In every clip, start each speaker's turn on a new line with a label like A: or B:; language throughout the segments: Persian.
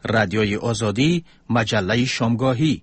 A: رادیوی آزادی، مجله شامگاهی.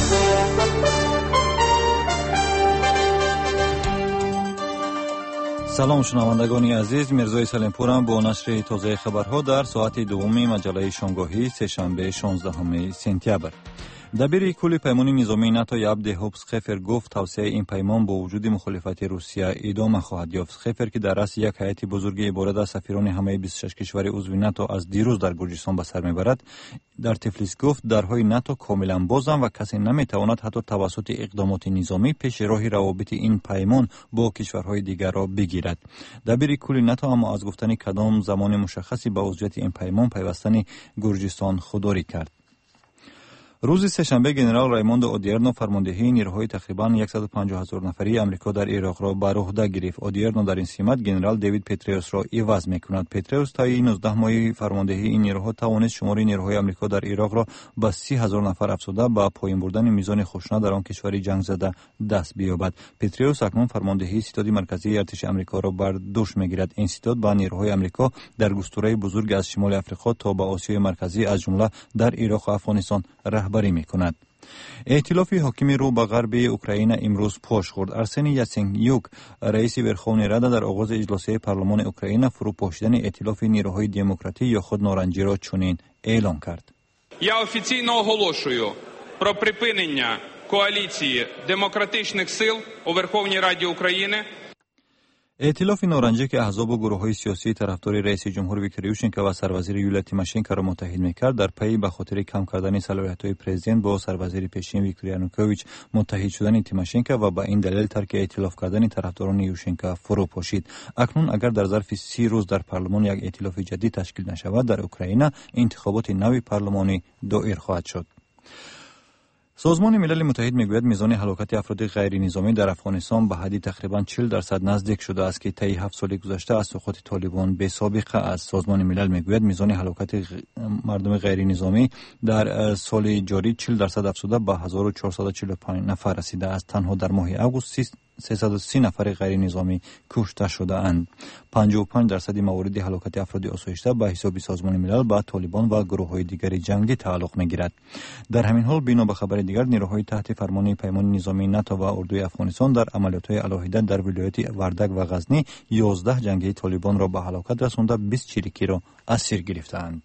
B: سلام شنوندگان عزیز، میرزای سلیمپورم با نشر تازه خبرها در ساعت دوم مجله شامگاهی سه‌شنبه 16 سپتامبر. دبیر کل پیمان نظامی ناتو عبد هوبس خفر گفت توسعه این پیمان با وجود مخالفت روسیه ادامه خواهد یافت. خفر که در رأس یک هیئت بزرگ عبارت از سفیران همه 26 کشور عضو ناتو از دیروز در گرجستان به سر میبرد، در تفلیس گفت درهای ناتو کاملا بازند و کسی نمیتواند حتی توسط اقدامات نظامی پیش راه روابط این پیمان با کشورهای دیگر را بگیرد. دبیر کل ناتو اما از گفتن کدام زمان مشخصی به عضویت این پیمان پیوستن گرجستان خودداری کرد. روز سه‌شنبه گنرال رایموند اودیرنو فرماندهی نیروهای تقریباً 150,000 نفری آمریکا در عراق را بر عهده گرفت. اودیرنو در این سمت گنرال دیوید پتریوس را عوض می‌کند. پتریوس تا 19 ماه فرماندهی این نیروها توانست شمار نیروهای آمریکا در عراق را به 30,000 نفر افزوده با پایین بردن میزان خشونت در آن کشور جنگ زده دست بیابد. پتریوس اکنون فرماندهی ستاد مرکزی ارتش آمریکا را بر دوش می‌گیرد. این ستاد با نیروهای آمریکا در گستره بزرگ از شمال آفریقا تا به آسیای مرکزی از جمله در عراق و افغانستان رهبری می‌کند. ائتلاف حاکم رو به غرب اوکراین امروز پاش خورد. ارسن یاتسنیوک رئیس ورخوان ردا در آغاز اجلاس پارلمان اوکراین فروپاشیدن ائتلاف نیروهای دموکراتی یا خود نارنجی را چنین اعلام کرد.
C: Я офіційно оголошую про припинення коаліції демократичних сил у Верховній Раді України.
B: ائتلاف نارنجی که احزاب و گروه‌های سیاسی طرفدار رئیس جمهور ویکتور یوشچنکو و سروزیر یولیا تیماشنکو را متحد می‌کرد، در پی به خاطر کم کردن صلاحیت‌های پرزیدنت با سروزیر پیشین ویکتور یانوکوویچ متحد شدن تیماشنکو و به این دلیل ترک ائتلاف کردن طرفداران یوشچنکو فرو پاشید. اکنون اگر در ظرف 30 روز در پارلمان یک ائتلاف جدید تشکیل نشود، در اوکراین انتخابات نوی پارلمانی دایر خواهد شد. سازمان ملل متحد میگوید میزان هلاکت افراد غیر نظامی در افغانستان به حدی تقریباً 40% نزدیک شده است که طی 7 سال گذشته از سقوط طالبان بی سابقه است. سازمان ملل میگوید میزان هلاکت مردم غیر نظامی در سال جاری 40% افزوده به 1445 نفر رسیده است. تنها در ماه آگوست 330 نفر غیر نظامی کشته شده اند. 55% موارد هلاکت افراد آسایشته به حساب سازمان ملل به طالبان و گروه‌های دیگر جنگی تعلق می‌گیرد. در همین حال بنا به خبر دیگر نیروهای تحت فرمان پیمان نظامی ناتو و اردوی افغانستان در عملیات‌های علاهیده در ولایت وردک و غزنی 11 جنگی طالبان را به هلاکت رسانده 20 چریکی را اسیر گرفتند.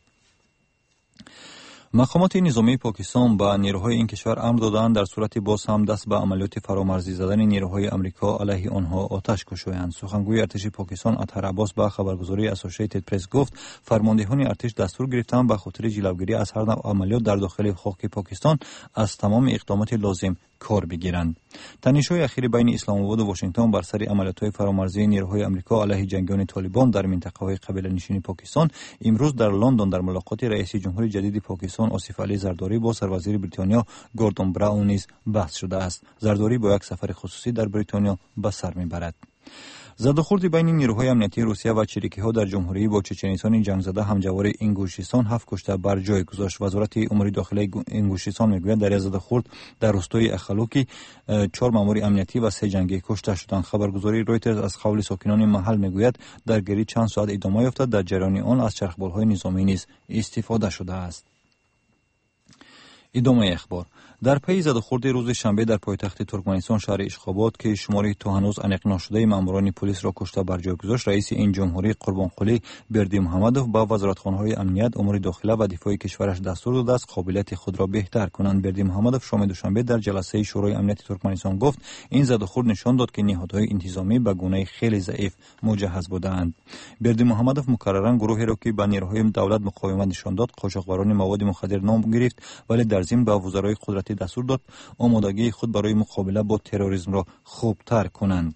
B: مقامات نظامی پاکستان با نیروهای این کشور امر دادند در صورت باز هم دست به عملیات فرامرزی زدن نیروهای آمریکا علیه آنها آتش کشویند. سخنگوی ارتش پاکستان اطهر عباس با خبرگزاری اسوسییتد پرس گفت فرماندهان ارتش دستور گرفتند به خاطر جلوگیری از هر نوع عملیات در داخل خاک پاکستان از تمام اقدامات لازم کار بگیرند. تنش‌های اخیر بین اسلام آباد و واشنگتن بر سر عملیات‌های فرامرزی نیروهای آمریکا علیه جنگیان طالبان در منطقه‌های قبیله‌نشین پاکستان امروز در لندن در ملاقات رئیس جمهور جدید پاکستان آصف علی زرداری با سروزیر بریتانیا گوردون براون نیز بحث شده است. زرداری با یک سفر خصوصی در بریتانیا به سر می‌برد. زدوخورد بین نیروهای امنیتی روسیه و چریکی‌ها در جمهوری با چچنستان جنگ زده همجوار انگوشیستان 7 کشته بر جای گذاشت. وزارت امور داخلی انگوشیستان میگوید در زدوخورد در روستای اخلوکی 4 مأمور امنیتی و 3 جنگی کشته شدند. خبرگزاری رویترز از قول ساکنان محل میگوید درگیری چند ساعت ادامه یافت. در جریان آن از چرخبال‌های نظامی نیز استفاده شده است. ادامه اخبار. در پی زدوخورد روز شنبه در پایتخت ترکمنستان شهر اشخاباد که شماری تا هنوز انق نشده ماموران پلیس را کشته بر جای گذاشت، رئیس این جمهوری قربانقلی بردی محمدوف با وزارتخانه‌های امنیت، امور داخله و دفاع کشورش دستور داده است قابلیت خود را بهتر کنند. بردی محمدوف شام دوشنبه در جلسه شورای امنیت ترکمنستان گفت این زدوخورد نشان داد که نهادهای انتظامی به گونه خیلی ضعیف مجهز بودند. بردی محمدوف مکرراً گروهی را که به نیروهای دولت مقاومت نشان داد قاچاقبران مواد مخدر نام گرفت، ولی در ضمن به وزرای قدرتی دستور داد آمادگی خود برای مقابله با تروریسم را خوبتر کنند.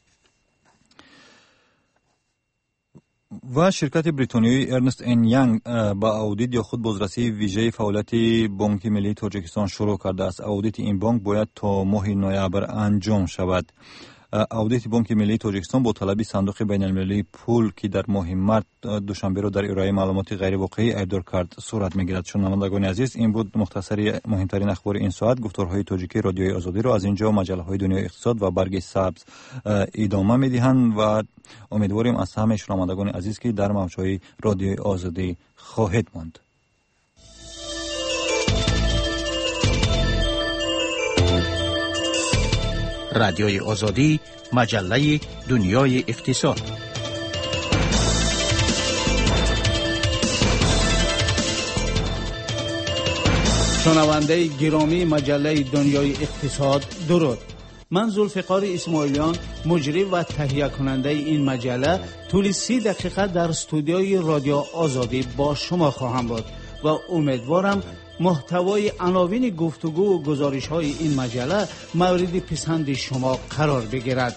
B: و شرکت بریتانیایی ارنست ان یانگ با اودیت یا خود بازرسی ویژه فعالیت بانک ملی تاجیکستان شروع کرده است. اودیت این بانک باید تا ماه نوامبر انجام شود. اودیت بانک ملی تاجیکستان با طلب صندوق بین المللی پول که در ماه مارس دوشنبه را در ارائه معلومات غیر واقعی ایجاد کرد صورت میگیرد. شنوندگان عزیز، این بود مختصری مهمترین اخبار این ساعت. گفتارهای تاجیکی رادیوی آزادی را از اینجا مجله های دنیای اقتصاد و برگ سبز ادامه میدهند و امیدواریم از همه شنوندگان عزیز که در موجهای رادیوی آزادی خواهید ماند.
A: رادیوی آزادی، مجله دنیای اقتصاد.
D: شنونده گرامی مجله دنیای اقتصاد، درود. من ذوالفقار اسماعیلیان، مجری و تهیه کننده این مجله، طول 30 دقیقه در استودیوی رادیو آزادی با شما خواهم بود و امیدوارم محتوای عناوین گفتگو و گزارش های این مجله مورد پسند شما قرار بگیرد.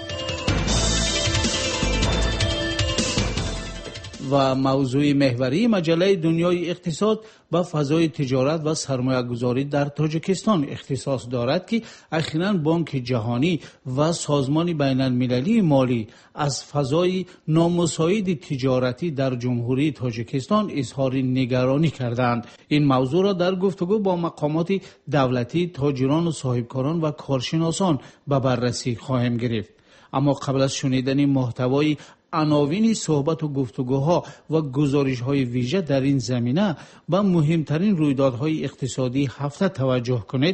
D: و موضوع محوری مجله دنیای اقتصاد به فضای تجارت و سرمایه گذاری در تاجیکستان اختصاص دارد که اخیراً بانک جهانی و سازمان بین المللی مالی از فضای نامساعد تجارتی در جمهوری تاجیکستان اظهار نگرانی کردند. این موضوع را در گفتگو با مقامات دولتی، تاجران و صاحبکاران و کارشناسان به بررسی خواهیم گرفت. اما قبل از شنیدن محتوای عناوین صحبت و گفتگوها و گزارش‌های ویژه در این زمینه به مهمترین رویدادهای اقتصادی هفته توجه کنید.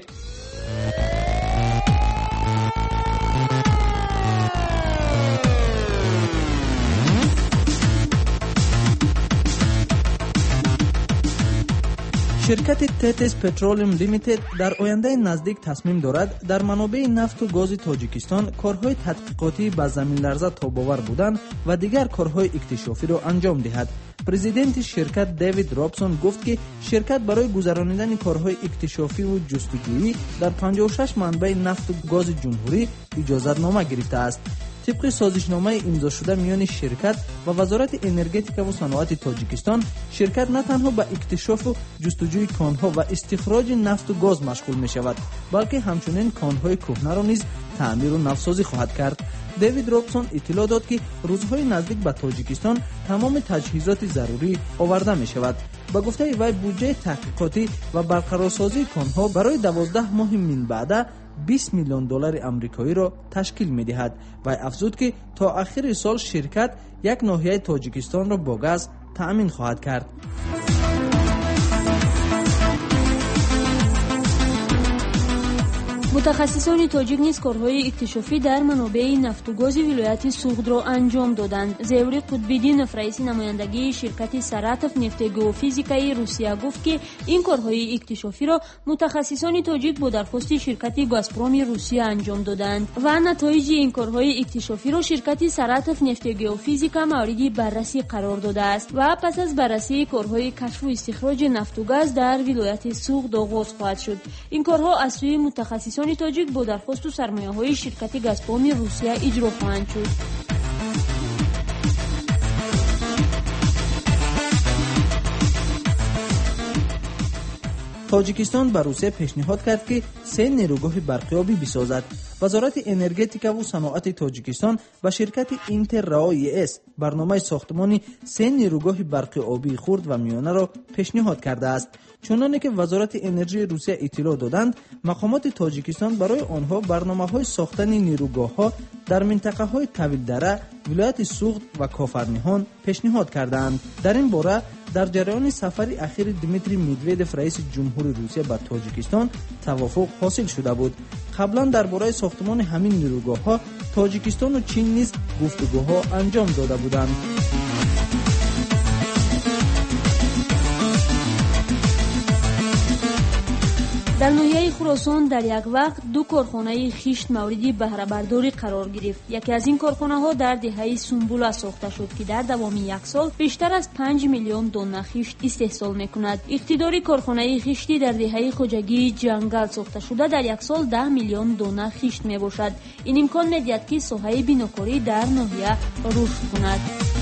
E: شرکت تتس پترولیم لیمیتد در آینده نزدیک تصمیم دارد در منابع نفت و گاز تاجیکستان کارهای تحقیقاتی با زمین لرزه تاب‌آور بودن و دیگر کارهای اکتشافی را انجام دهد. پرزیدنت شرکت دیوید رابسون گفت که شرکت برای گذراندن کارهای اکتشافی و جستجویی در 56 منبع نفت و گاز جمهوری اجازه‌نامه گرفته است. طبق سازشنامه امضا شده میان شرکت و وزارت انرژتیک و صنعت تاجیکستان، شرکت نه تنها به اکتشاف و جستجوی کانها و استخراج نفت و گاز مشغول می شود، بلکه همچنین کانهای کهنه را نیز تعمیر و نوسازی خواهد کرد. دیوید رابسون اطلاع داد که روزهای نزدیک به تاجیکستان تمام تجهیزات ضروری آورده می شود. با گفته وی بودجه تحقیقاتی و برقرارسازی کانها برای 12 ماه من بعد 20 میلیون دلار آمریکایی را تشکیل می دهد و افزود که تا آخر سال شرکت یک ناحیه تاجیکستان را با گاز تأمین خواهد کرد.
F: متخصصان تاجیک نیز کارهای اکتشافی در منابع نفت و گاز ولایت سوغد را انجام دادند. زیوری قطب‌الدین، رئیس نمایندگی شرکت سراتف نفت گئوفیزیکایی روسیه گفت که این کارهای اکتشافی را متخصصان تاجیک با درخواست شرکت گازپروم روسیه انجام دادند و نتایج این کارهای اکتشافی را شرکت سراتف نفت گئوفیزیکا مورد بررسی قرار داده است و پس از بررسی کارهای کشف و استخراج نفت و گاز در ولایت سوغد آغاز خواهد شد. این کارها از سوی متخصصان تاجیک با درخواست و سرمایه‌های شرکت گازپروم روسیه اجرا خواهند شد.
E: تاجیکستان به روسیه پیشنهاد کرد که 3 نیروگاه برقیابی بسازد. وزارت انرژتیک و صنعت تاجیکستان و شرکت اینتر رای اس برنامه ساختمان 3 نیروگاه برقیابی خرد و میانه را پیشنهاد کرده است. چنانه که وزارت انرژی روسیه اطلاع دادند، مقامات تاجیکستان برای آنها برنامه‌های ساختن نیروگاه‌ها در منطقه‌های طویل دره، ولایت سوغد و کافرنیهان پیشنهاد کردند. در این باره در جریان سفر اخیر دیمیتری مدودوف رئیس جمهور روسیه به تاجیکستان توافق حاصل شده بود. قبلا درباره ساختمان همین نیروگاه‌ها تاجیکستان و چین نیز گفتگوها انجام داده بودند.
F: در ناحیه خراسان در یک وقت 2 کارخانه خشت مورد بهره برداری قرار گرفت. یکی از این کارخانه ها در دهه سنبوله ساخته شد که در دوام یک سال بیشتر از 5 میلیون دانه خشت استحصال میکند. اقتدار کارخانه خشتی در دهه خواجگی جنگل ساخته شده در یک سال 10 میلیون دانه خشت می باشد. این امکان میدهد که ساحه بیناکاری در ناحیه رشد کند.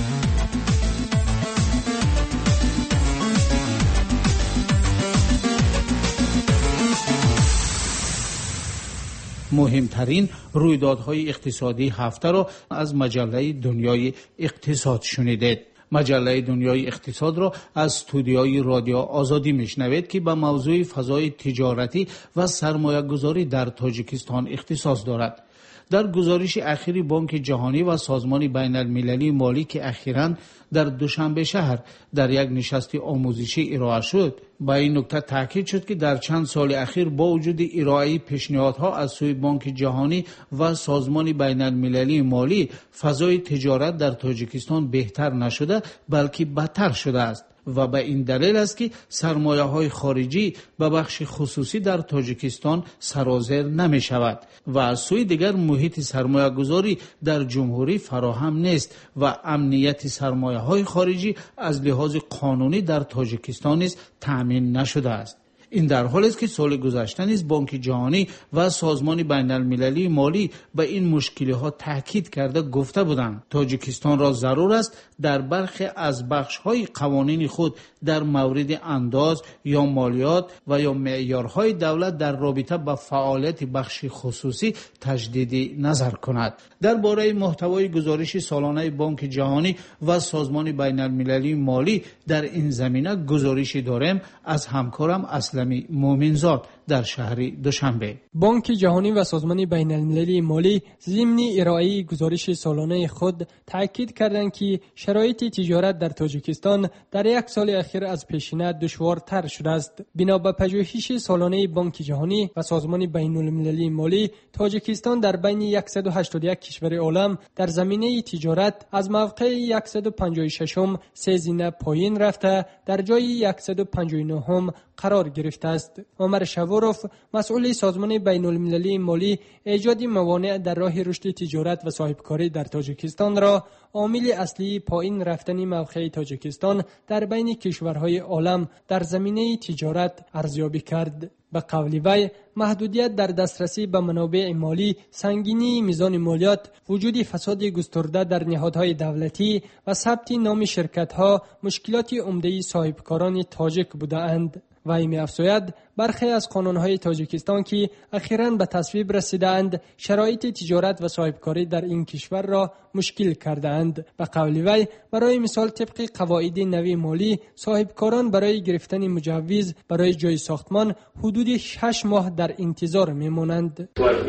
D: مهمترین رویدادهای اقتصادی هفته را از مجله دنیای اقتصاد شنیدید. مجله دنیای اقتصاد را از استودیوی رادیو آزادی میشنوید که به موضوع فضای تجارتی و سرمایه گذاری در تاجیکستان اختصاص دارد. در گزارش اخیری بانک جهانی و سازمان بین المللی مالی که اخیراً در دوشنبه شهر در یک نشست آموزشی ارائه شد، با این نکته تاکید شد که در چند سال اخیر با وجود ارائه پیشنهادها از سوی بانک جهانی و سازمان بین المللی مالی، فضای تجارت در تاجیکستان بهتر نشده بلکه بدتر شده است و به این دلیل است که سرمایه‌های خارجی به بخش خصوصی در تاجیکستان سرازیر نمی شود و از سوی دیگر محیط سرمایه گذاری در جمهوری فراهم نیست و امنیت سرمایه‌های خارجی از لحاظ قانونی در تاجیکستان نیز تأمین نشده است. این در حالی است که سال گذشته نیز بانک جهانی و سازمان بین المللی مالی به این مشکل‌ها تاکید کرده گفته بودند تاجیکستان را ضرور است در برخی از بخش‌های قوانین خود در مورد انداز یا مالیات و یا معیارهای دولت در رابطه با فعالیت بخش خصوصی تجدید نظر کند. درباره محتوای گزارش سالانه بانک جهانی و سازمان بین المللی مالی در این زمینه گزارشی داریم از همکارم اسلمی مومنزاد در شهر دوشنبه.
G: بانک جهانی و سازمان بین المللی مالی ضمن ارائه گزارش سالانه خود تاکید کردند که شرایط تجارت در تاجیکستان در یک سال اخیر از پیشینه دشوارتر شده است. بنا به پژوهش سالانه بانک جهانی و سازمان بین المللی مالی، تاجیکستان در بین 181 کشور عالم در زمینه تجارت از موقع 156م سه زینه پایین رفته در جای 159م قرار گرفته است. عمر شواروف، مسئول سازمان بین المللی مالی، ایجاد موانع در راه رشد تجارت و صاحبکاری در تاجیکستان را عامل اصلی پایین رفتن موقع تاجیکستان در بین کشورهای عالم در زمینه تجارت ارزیابی کرد. به قول وی، محدودیت در دسترسی به منابع مالی، سنگینی میزان مالیات، وجود فساد گسترده در نهادهای دولتی و ثبت نام شرکت‌ها مشکلات عمده صاحبکاران تاجیک بودند. وی می‌افزاید برخی از قانون‌های تاجیکستان که اخیراً به تصویب رسیدند شرایط تجارت و صاحبکاری در این کشور را مشکل کردند. به قول وی، برای مثال طبق قواعد نوی مالی، صاحبکاران برای گرفتن مجوز برای جای ساختمان حدود 6 ماه در انتظار می‌مانند.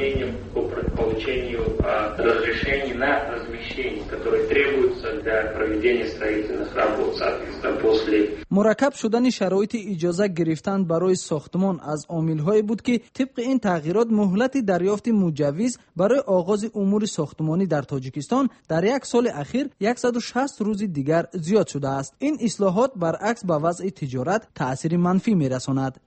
H: получению разрешений на размещение, которые требуются для проведения строительных работ, соответственно, после.
E: مرکب شدن شرایط اجازه گرفتن برای ساختمان از عامل‌هایی بود که طبق این تغییرات مهلت دریافت مجوز برای آغاز امور ساختمانی در تاجیکستان در یک سال اخیر 160 روز دیگر زیاد شده است. این اصلاحات برعکس به وضع تجارت تأثیر منفی می‌رساند.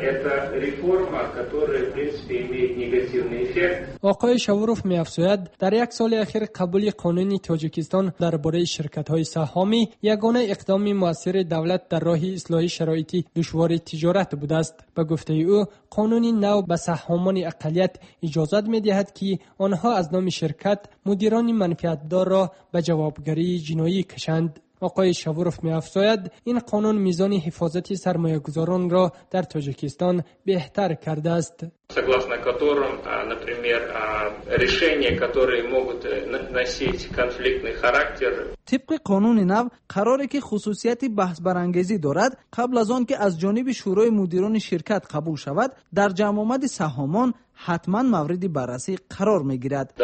G: آقای شواروف می‌افزاید در یک سال اخیر قبول قانون تاجیکستان درباره شرکت‌های سهامی یگانه اقدام مؤثر دولت در راه اصلاح شرایط دشوار تجارت بوده است. به گفته او، قانون نو به سهامان اقلیت اجازه می‌دهد که آنها از نام شرکت مدیران منفعتدار را به جوابگری جنایی کشند. آقای شواروف می‌افزاید این قانون میزان حفاظت سرمایه‌گذاران را در تاجیکستان بهتر کرده است.
H: Согласно которым, например, решения, которые могут носить конфликтный характер.
E: طبق قانون نو قراره که خصوصیت بحث برانگیزی دارد قبل از آن که از جانب شورای مدیران شرکت قبول شود در جمع آمد سهامان حتما مورد بررسی قرار میگیرد.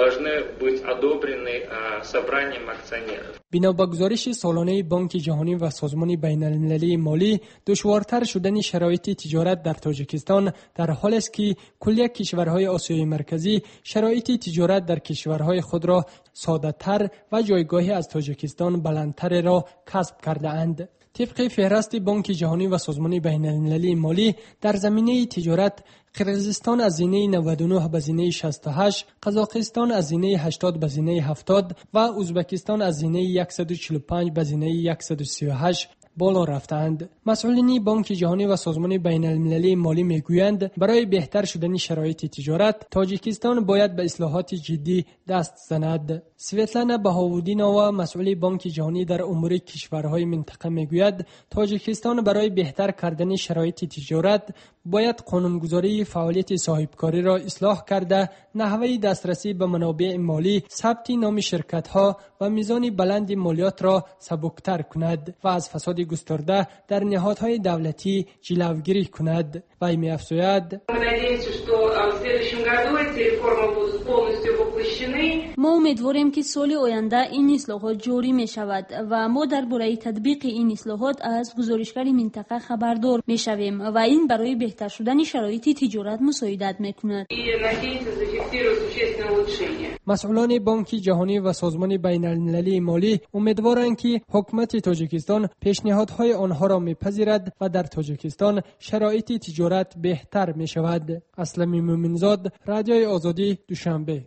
G: بنا به گزارش سالانه بانک جهانی و سازمان بین المللی مالی، دشوارتر شدن شرایط تجارت در تاجیکستان در حالی است که کلیه کشورهای آسیای مرکزی شرایط تجارت در کشورهای خود را ساده‌تر و جایگاهی از تاجیکستان بلندتر را کسب کرده اند. طبق فهرست بانک جهانی و سازمان بین المللی مالی در زمینه تجارت، قرقیزستان از زینه 99 به زینه 68، قزاقستان از زینه 80 به زینه 70 و ازبکستان از زینه 145 به زینه 138 بالا رفتند. مسئولین بانک جهانی و سازمان بین المللی مالی میگویند برای بهتر شدن شرایط تجارت، تاجیکستان باید به اصلاحات جدی دست زند. سویتلانا بهاودینووا، مسئول بانک جهانی در امور کشورهای منطقه میگوید تاجیکستان برای بهتر کردن شرایط تجارت باید قانونگذاری فعالیت صاحبکاری را اصلاح کرده، نحوه دسترسی به منابع مالی، ثبت نام شرکت‌ها و میزان بلند مالیات را سبکتر کند و از فساد گسترده در نهادهای دولتی جلوگیری کند. وی می‌افزاید
F: ما امیدواریم که سال آینده این اصلاحات جاری می شود و ما درباره تطبیق این اصلاحات از گزارشگر منطقه خبردار می شویم و این برای بهتر شدن شرایط تجارت مساعدت می کند.
G: مسئولان بانک جهانی و سازمان بین المللی مالی امیدوارند که حکومت تاجیکستان پیشنهادهای آنها را میپذیرد و در تاجیکستان شرایط تجارت بهتر می شود. اسلمی مومنزاد، رادیوی آزادی، دوشنبه.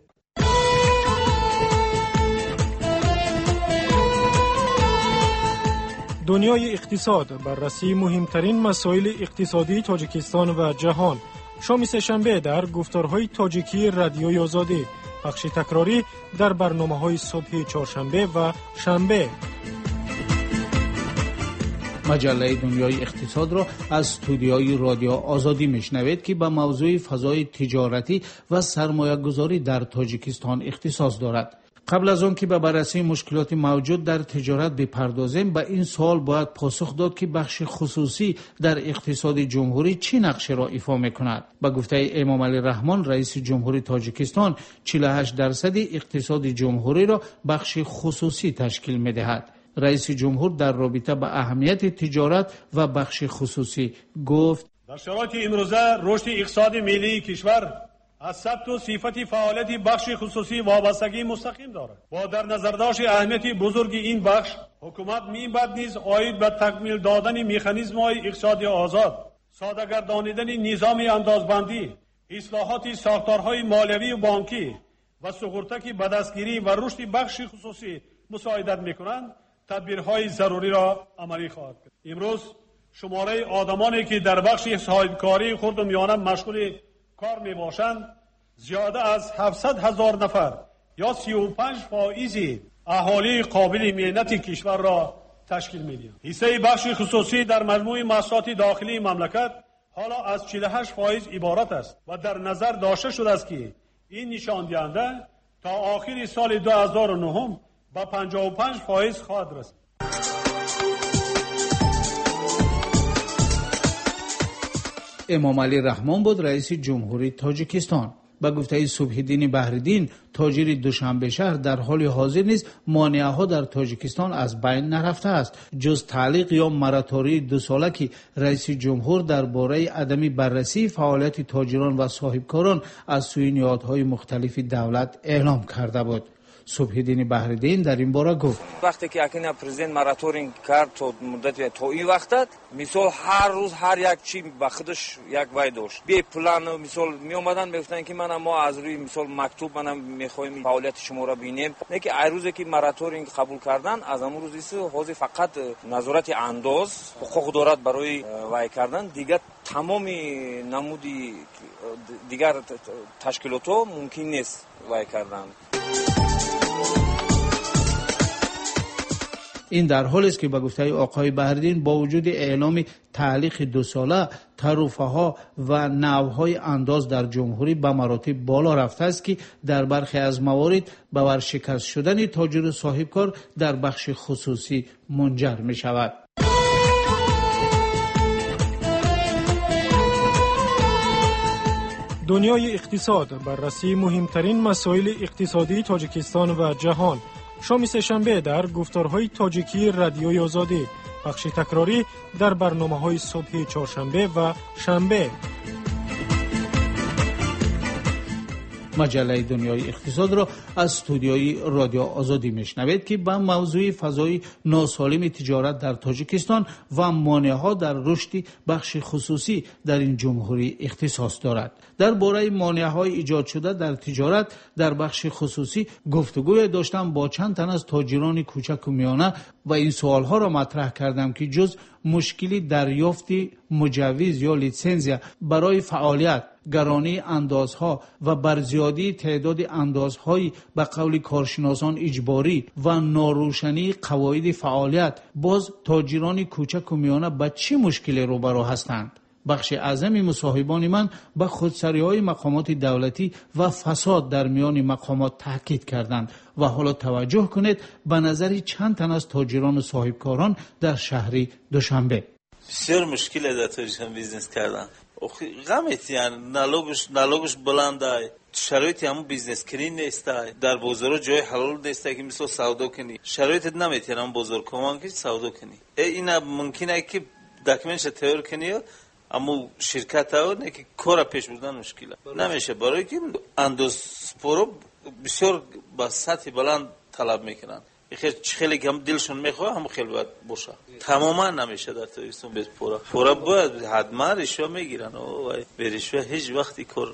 I: دنیای اقتصاد، بررسی مهمترین مسائل اقتصادی تاجیکستان و جهان. شام سه‌شنبه در گفتارهای تاجیکی رادیوی آزادی، بخش تکراری در برنامه‌های صبح چهارشنبه و شنبه.
D: مجله دنیای اقتصاد را از استودیوی رادیو آزادی میشنوید که به موضوع فضای تجارتی و سرمایه گذاری در تاجیکستان اختصاص دارد. قبل از آن که به بررسی مشکلات موجود در تجارت بپردازیم، به این سوال باید پاسخ داد که بخش خصوصی در اقتصاد جمهوری چه نقشی را ایفا میکند. به گفته امام علی رحمان رئیس جمهوری تاجیکستان، 48% اقتصاد جمهوری را بخش خصوصی تشکیل میدهد. رئیس جمهور در رابطه با اهمیت تجارت و بخش خصوصی گفت:
J: در شرایط امروزه رشد اقتصاد ملی کشور از ثبت و صفت فعالیت بخش خصوصی وابستگی مستقیم دارد. با در نظر داشت اهمیت بزرگ این بخش، حکومت می‌باید نیز عاید به تکمیل دادن مکانیزم‌های اقتصادی آزاد، ساده گردانیدن نظام اندازبندی، اصلاحات ساختارهای مالیوی و بانکی و سقوطک به دستگیری و رشد بخش خصوصی مساعدت می‌کنند، تدبیرهای ضروری را عملی خواهد کرد. امروز شماره آدمانی که در بخش صاحبکاری خرد و میانه مشغول کار می باشند زیاده از 700,000 نفر یا 35% اهالی قابل مهنت کشور را تشکیل می دهند. حصه بخش خصوصی در مجموع محصولات داخلی مملکت حالا از 48% عبارت است و در نظر داشته شده است که این نشان دهنده تا آخر سال 2009 به 55% خواهد رسید.
D: امام علی رحمان بود رئیس جمهوری تاجیکستان. به گفته صبح‌الدین بحرالدین، تاجر دوشنبه شهر، در حال حاضر نیز مانعه‌ها در تاجیکستان از بین نرفته است، جز تعلیق یا مراتوری 2 ساله که رئیس جمهور درباره عدم بررسی فعالیت تاجران و صاحبکاران از سوی نهادهای مختلف دولت اعلام کرده بود. صبح‌الدین بحرالدین در این باره گفت:
K: وقتی که اکنون پرزیدنت مراتورینگ کرد تا مدت تا این وقت، مثال هر روز هر یک چی به خودش یک وای داشت. بی پلان مثال می اومدن میگفتن که ما از روی مثال مکتوب میخوایم فعالیت شما را ببینیم. نه که هر روزی که مراتورینگ قبول کردن، از امروز حاضر فقط نظارت انداز حقوق دارد برای وای کردن. دیگر تمام نمودی دیگر تشکیلات ممکن نیست وای کردن.
D: این در حالی است که به گفته آقای بحرالدین با وجود اعلام تعلیق 2 ساله، تعرفه‌ها و نوع‌های انداز در جمهوری به مراتب بالا رفته است که در برخی از موارد به ورشکست شدن تاجر صاحبکار در بخش خصوصی منجر می شود.
I: دنیای اقتصاد، بررسی مهمترین مسائل اقتصادی تاجیکستان و جهان. شام سه‌شنبه در گفتارهای تاجیکی رادیوی آزادی، بخش تکراری در برنامه‌های صبح چهارشنبه و شنبه.
D: مجله دنیای اقتصاد را از استودیوی رادیو آزادی میشنوید که به موضوع فضای ناسالم تجارت در تاجیکستان و مانع‌ها در رشد بخش خصوصی در این جمهوری اختصاص دارد. درباره مانع‌های ایجاد شده در تجارت در بخش خصوصی گفتگوی داشتم با چند تن از تاجران کوچک و میانه و این سوالها را مطرح کردم که جز مشکلی دریافت مجوز یا لیسنزیا برای فعالیت، گرانی اندازها و برزیادی تعداد اندازهای به قول کارشناسان اجباری و ناروشنی قواعد فعالیت، باز تاجران کوچک و میانه به چه مشکلی روبرو هستند؟ بخش اعظم مصاحبان من به خودسری‌های مقامات دولتی و فساد در میان مقامات تاکید کردند و حالا توجه کنید به نظر چند تن از تاجران و صاحبکاران در شهر دوشنبه.
L: بسیار مشکل در تاجیکستان بیزنس کردن. غمت یعنی نالوگش بلنده، شرایطی همون بیزنس کنی نیسته، در بازار جای حلال نیسته که مثل سودا کنی، شرایطت نمیتونی هم بازار کمان که سودا کنی. اینا ممکنه که داکیومنتش تیار کنی، اما شرکت ها نه که کار پیش بردن مشکله نمیشه، برای که اندوسپورو بسیار با سطح بلند طلب میکنن. خیلی که هم دلشون میخواه هم خیلی باید باشه، تماما نمیشه در تاجیکستان به پورا باید حتما رشوه میگیرن و به رشوه هیچ وقتی کار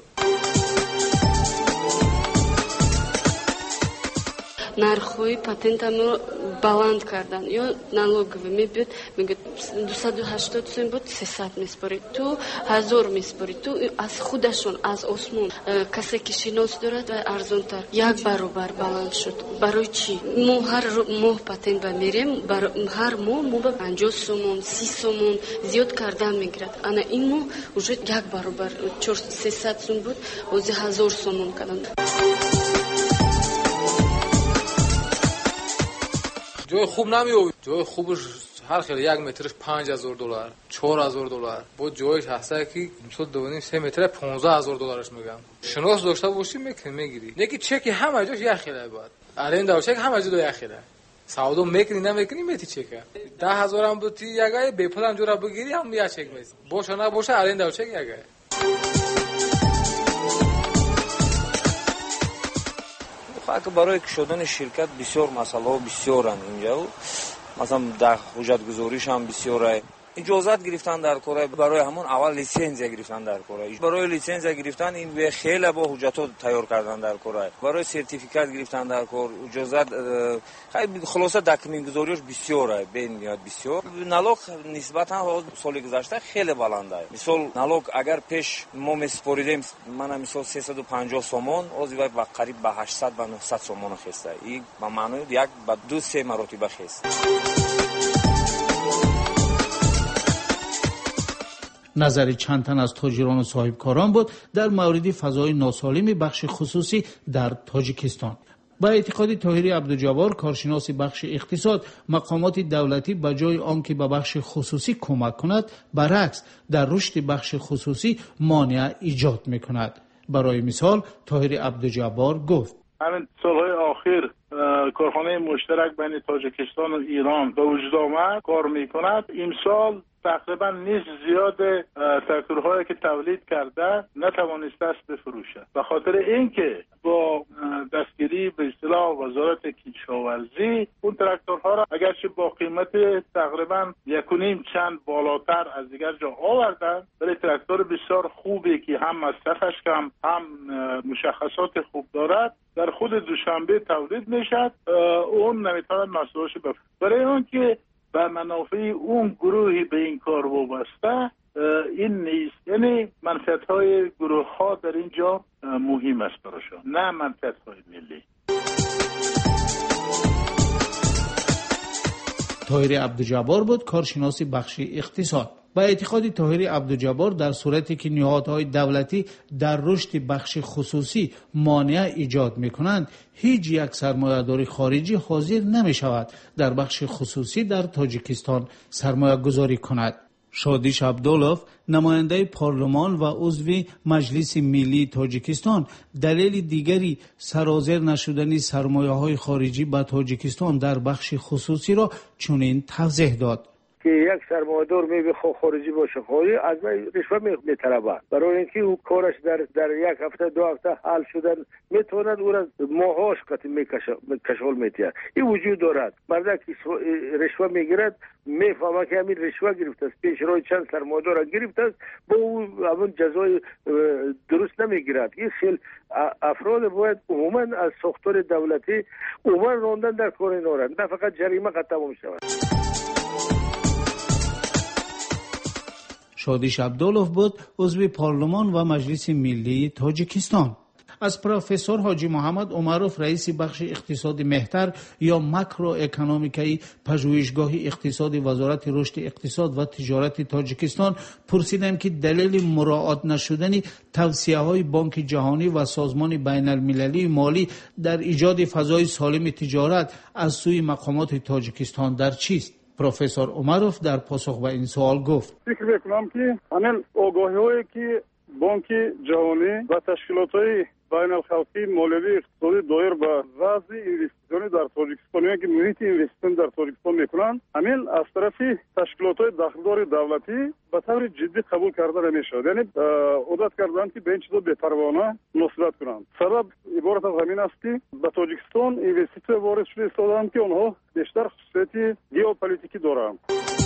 M: нархҳои патентамро баланд кардан ё налоговый мебиёд мегӯяд 280 сум буд 300 меспорӣ ту 1000 меспорӣ ту аз худашон аз осмон касе ки шинос дорад ва арзонтар як баробар баланд шуд. барои чӣ мо ҳар моҳ патент ба мерем, ҳар моҳ мо ба 50 сомон 30 сомон зиёд кардан мегирад. ана ин моҳ уже як баробар 300 сум буд ози 1000 сомон кардан.
N: جای خوب نمی‌آوید. جای خوبش هر خیلی 1 مترش $5000 $4000 با جایش هست که مثلا 2.5 متر $15000 میگم. شناس داشته باشی میگیری. نه که چک همه جاش یک خیلی بود. ارنده چک همه جا یک خیلی. سودا میکنی نمیکنی میتی چک. 10000 هم بودی یگای به پلان جورا بگیری هم یا چک میز. باشه نه باشه ارنده چک یگای.
K: فقط برای شدن شرکت بسیار مسائل بسیارن اینجا. مثلا در حجت گذاریش هم بسیاره. اجازت گرفتن در کره برای همون اول لیسنس گرفتن در کره. برای لیسنس گرفتن این خیلی با حجت‌ها تیار کردن در کره. برای سرتیفیکات گرفتن در کره اجازت خیلی خلاصه داکیومنت گذاریش بسیاره. بین میاد بسیار. نالوگ نسبتا سال گذشته خیلی بالنده. مثلا نالوگ اگر پیش ما مسپوریدیم من مثلا 350 سومون از وی با قریب به 800 و 900 سومون خسته. این به معنی یک با 2-3 مراتب خسته.
D: نظر چند تن از تاجران و صاحبکاران بود در مورد فضای ناسالم بخش خصوصی در تاجیکستان. با اعتقاد طاهری عبدالجبار کارشناس بخش اقتصاد، مقامات دولتی به جای آنکه به بخش خصوصی کمک کند برعکس در رشد بخش خصوصی مانع ایجاد میکند. برای مثال طاهری عبدالجبار گفت
O: همین سالهای آخر کارخانه مشترک بین تاجیکستان و ایران به وجود آمد کار میکند. امسال تقریبا نیز زیاد تراکتورهایی که تولید کرده نتوانسته است بفروشد. به خاطر اینکه با دستگیری به اصطلاح وزارت کشاورزی اون تراکتورها را اگرچه با قیمت تقریبا 1.5 چند بالاتر از دیگر جا آوردن، ولی تراکتور بسیار خوبی که هم مصرفش کم هم مشخصات خوب دارد در خود دوشنبه تولید میشد. اون نمیتواند محصولش بفروشد. برای اون که به منافع اون گروهی به این کار وابسته این نیست، یعنی منفعت‌های گروه‌ها در اینجا مهم است براشون، نه منفعت‌های ملی.
D: طاهری عبدالجبار بود کارشناس بخش اقتصاد. با اعتقاد طاهری عبدالجبار در صورتی که نهادهای دولتی در رشد بخش خصوصی مانع ایجاد می‌کنند، هیچ یک سرمایه‌دار خارجی حاضر نمی‌شود در بخش خصوصی در تاجیکستان سرمایه‌گذاری کند. شادیش عبدالوف نماینده پارلمان و عضو مجلس ملی تاجیکستان دلیل دیگری سرازیر نشدن سرمایه‌های خارجی به تاجیکستان در بخش خصوصی را چنین توضیح داد
P: که یک سرمایه‌دار می‌خواد خارجی باشه خواهی از من رشوه می‌طلبه برای اینکه او کارش در یک هفته 2 هفته حل شدن میتواند او را ماهاش قطع کشغل میتیه. این وجود دارد. مرد که رشوه میگیرد میفهمه که همین رشوه گرفته است، پیش روی چند سرمایه‌دار گرفته است، با او همون جزای درست نمیگیرد. این خیلی افراد باید عموما از ساختار دولتی عموما راندن در کار اینا نه فقط جریمه قطع میشود.
D: شادیش عبدالوف بود عضو پارلمان و مجلس ملی تاجیکستان. از پروفسور حاجی محمد عمروف رئیس بخش اقتصاد مهتر یا ماکرو اکونومیکای پژوهشگاه اقتصاد وزارت رشد اقتصاد و تجارت تاجیکستان پرسیدم که دلیل مراعات نشدن توصیه‌های بانک جهانی و سازمان بین المللی مالی در ایجاد فضای سالم تجارت از سوی مقامات تاجیکستان در چیست؟ پروفسور عمروف در پاسخ به این سوال گفت:
O: فکر میکنم که همین آگاهی‌هایی که بانک جهانی و تشکیلات‌های بین الخلقی مالیوی اقتصادی دایر به وضع اینوستیسیونی در تاجیکستان که محیط اینوستیسیون در تاجیکستان میکنند، همین از طرف تشکیلات‌های داخلدار دولتی به طور جدی قبول کرده نمیشد. یعنی عادت کردند که به این چیزا بی‌پروانه نسبت کنند. سبب عبارت از همین است که به تاجیکستان اینوستیسیون وارد شده ایستادند که آنها بیشتر خصوصیت ژئوپلیتیکی دارند.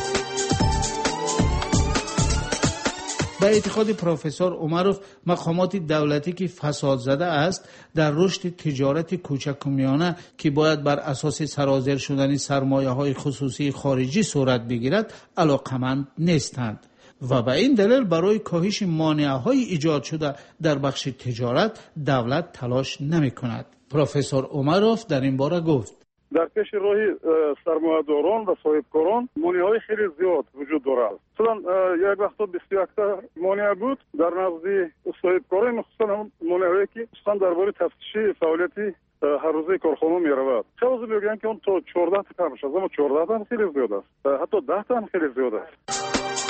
D: به اعتقاد پروفسور عمروف، مقامات دولتی که فساد زده است در رشد تجارت کوچک و میانه که باید بر اساس سرازیر شدن سرمایه‌های خصوصی خارجی صورت بگیرد علاقمند نیستند و به این دلیل برای کاهش مانع‌های ایجاد شده در بخش تجارت دولت تلاش نمی‌کند. پروفسور عمروف در این باره گفت:
O: در پیش راه سرمایه‌داران و صاحبکاران مانع‌های خیلی زیاد وجود دارد. مثلا یک وقتا 21 تا مانع بود در نزد صاحبکاران، مخصوصا هم مانع‌هایی که درباره تفتیش فعالیت هر روزه کارخانه می‌رود. خیلی میگن که اون تا 14 تا کم شده، اما 14 تا خیلی زیاد است. حتی 10 تا هم خیلی زیاد است.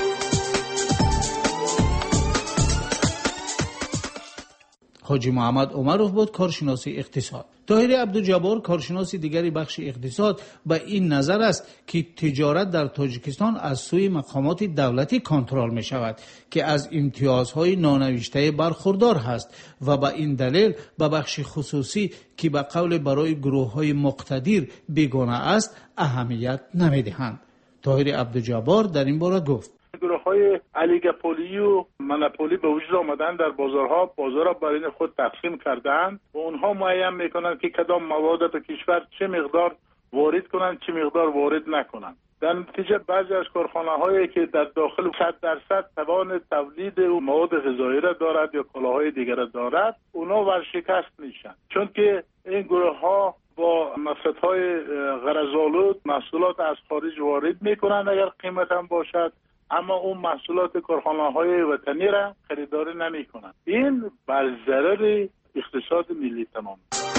D: حاجی محمد عمروف بود، کارشناس اقتصاد. طاهر عبدالجبار، کارشناس دیگری بخش اقتصاد، به این نظر است که تجارت در تاجیکستان از سوی مقامات دولتی کنترل می شود که از امتیازهای نانوشته برخوردار هست و به این دلیل به بخش خصوصی که به قول برای گروه‌های مقتدر بیگانه است اهمیت نمی دهند. طاهر عبدالجبار در این باره گفت:
O: گروه‌های الیگاپولی و مونوپولی به وجود آمدن در بازارها، بازار را برای خود تقسیم کردند و اونها معین میکنند که کدام مواد به کشور چه مقدار وارد کنند، چه مقدار وارد نکنند. در نتیجه بعضی از کارخانه‌هایی که در داخل 100% توان تولید مواد غذایی را دارد یا کالاهای دیگر را دارد، اونها ورشکست میشن، چون که این گروه‌ها با مقصدهای غرض‌آلود محصولات از خارج وارد میکنند اگر قیمت هم باشد، اما اون محصولات کارخانه‌های وطنی را خریداری نمی‌کنند. این بر ضرر اقتصاد ملی تمام.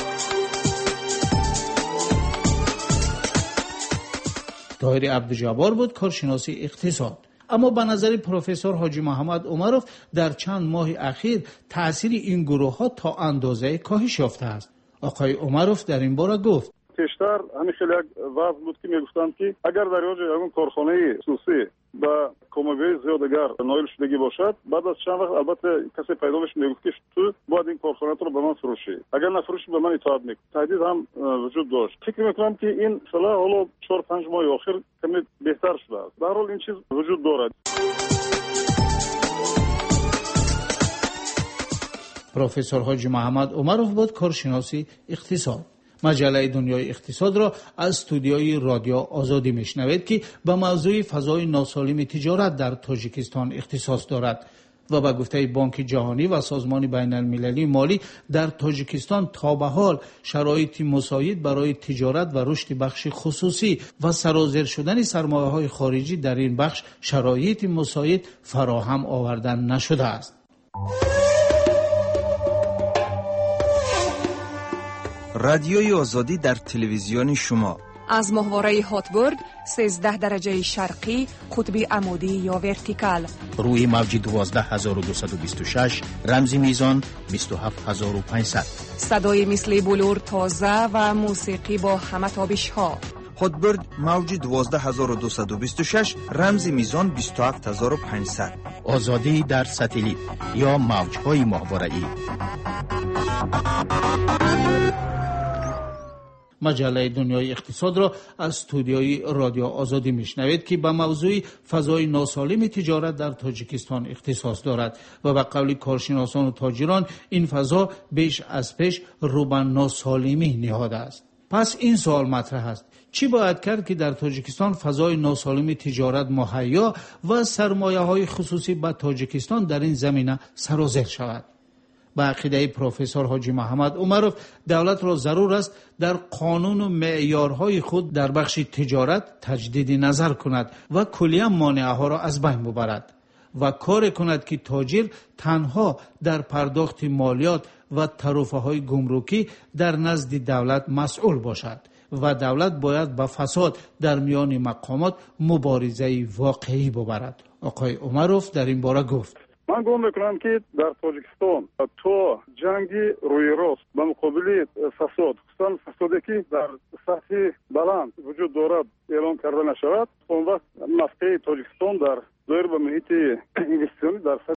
D: طاهر عبدالجبار بود، کارشناس اقتصاد. اما به نظر پروفسور حاجی محمد عمروف در چند ماه اخیر تأثیر این گروه‌ها تا اندازه کاهش یافته است. آقای عمروف در این باره گفت:
O: پیشتر همین خیلی یک وضع بود که میگفتن که اگر در یاجه کارخانه خصوصی با کمبی زیاد اگر نایل شدگی باشد، بعد از چند وقت البته کسی پیدا بشه میگفت که تو باید این کارخانه رو به من فروشی، اگر نفروشی به من اطاعت میکنی. تهدید هم وجود داشت. فکر میکنم که این فعلا حالا 4-5 ماه اخیر کمی بهتر شده است. در حال این چیز وجود دارد.
D: پروفسور حاجی محمد عمروف بود، کارشناس اقتصاد. مجله دنیای اقتصاد را از استودیوی رادیو آزادی میشنوید که به موضوع فضای ناسالم تجارت در تاجیکستان اختصاص دارد و به گفته بانک جهانی و سازمان بین المللی مالی در تاجیکستان تا به حال شرایط مساعد برای تجارت و رشد بخش خصوصی و سرازیر شدن سرمایه‌های خارجی در این بخش شرایط مساعد فراهم آوردن نشده است.
Q: رادیوی آزادی در تلویزیون شما
R: از ماهواره هاتبرد 13 درجه شرقی قطب عمودی یا ورتیکال
A: روی موج 12226 رمز میزان 27500
R: صدای مثل بلور تازه و موسیقی با همه تابش ها.
Q: هاتبرد موج 12226 رمز میزان 27500
A: آزادی در ساتلیت یا موج‌های ماهواره‌ای.
D: مجله دنیای اقتصاد را از استودیوی رادیو آزادی میشنوید که به موضوع فضای ناسالم تجارت در تاجیکستان اختصاص دارد و به قول کارشناسان و تاجران این فضا بیش از پیش رو به ناسالمی نهاده است. پس این سوال مطرح است: چی باید کرد که در تاجیکستان فضای ناسالم تجارت مهیا و سرمایه‌های خصوصی به تاجیکستان در این زمینه سرازیر شود؟ به عقیده پروفسور حاجی محمد عمروف دولت را ضرور است در قانون و معیارهای خود در بخش تجارت تجدید نظر کند و کلیاً مانعها را از بین ببرد و کار کند که تاجر تنها در پرداخت مالیات و تعرفه‌های گمرکی در نزد دولت مسئول باشد و دولت باید با فساد در میان مقامات مبارزه واقعی ببرد. آقای عمروف در این باره گفت:
S: من گمان میکنم که در تاجیکستان تو جنگی روی راست به مقابل فساد، خصوصا فسادی که در سطح بلند وجود دارد اعلام کرده نشود، اون وقت نفت تاجیکستان در دایر به محیط اینوستیسیونی در